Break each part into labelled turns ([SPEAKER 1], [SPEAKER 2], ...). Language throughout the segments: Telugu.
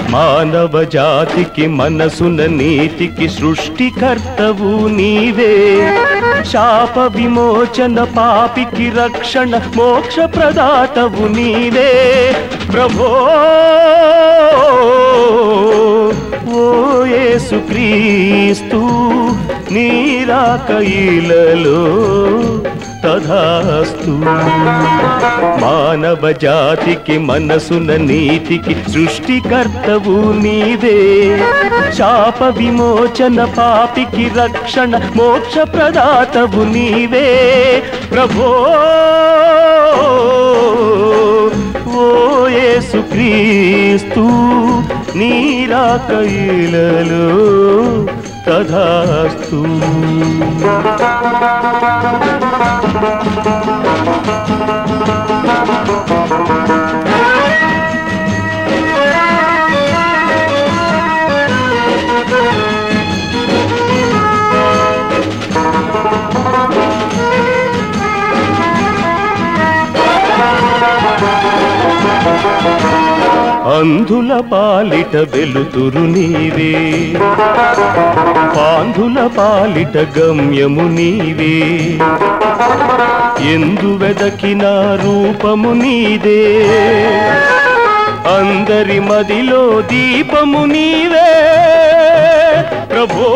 [SPEAKER 1] మానవ జాతికి మనసున నీతికి సృష్టికర్తవు నీవే శాప విమోచన పాపికి రక్షణ మోక్ష ప్రదాతవు నీవే ప్రభో ఓ యేసుక్రీస్తు నీ రాక ఇలలో తథాస్తు మానవ జాతికి మనసున నీతికి సృష్టికర్తవు నీవే శాప విమోచన పాపికి రక్షణ మోక్ష ప్రదాతవు నీవే ప్రభో ఓ యేసుక్రీస్తు నీ రాక ఇలలో తథాస్తు అంధుల పాలిట వెలుతురు నీవే పాంధుల పాలిట గమ్యము నీవే ఎందు వెదకిన రూపము నీదే అందరి మదిలో దీపము నీవే ప్రభో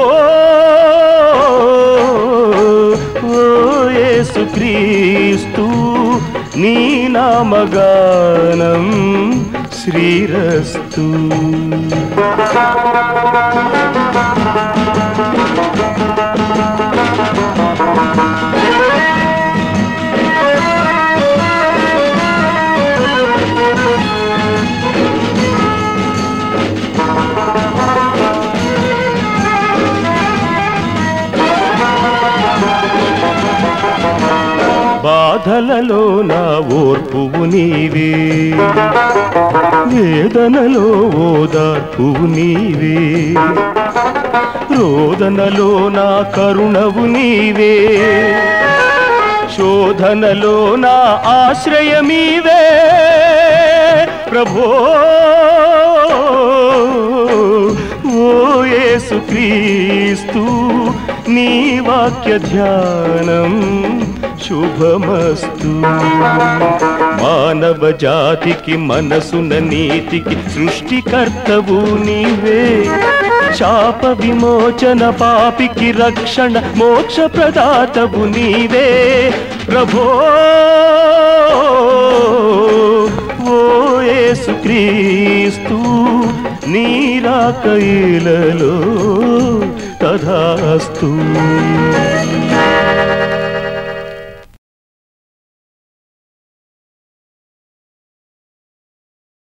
[SPEAKER 1] ఓ యేసుక్రీస్తు నీ నామగానం శ్రీరస్తు బాధలలో నా ఓర్పువు నీవే వేదనలో ఓదార్పువు నీవే రోదనలో నా కరుణవు నీవే శోధనలో నా ఆశ్రయమీవే ప్రభో ఓ యేసుక్రీస్తు నీ వాక్య ధ్యానం శుభమస్తు మానవ జాతికి మనసున నీతికి సృష్టికర్తవు నీవే శాప విమోచన పాపికి రక్షణ మోక్ష ప్రదాతవు నీవే ప్రభో ఓ యేసుక్రీస్తు నీ రాక ఇలలో తథాస్తు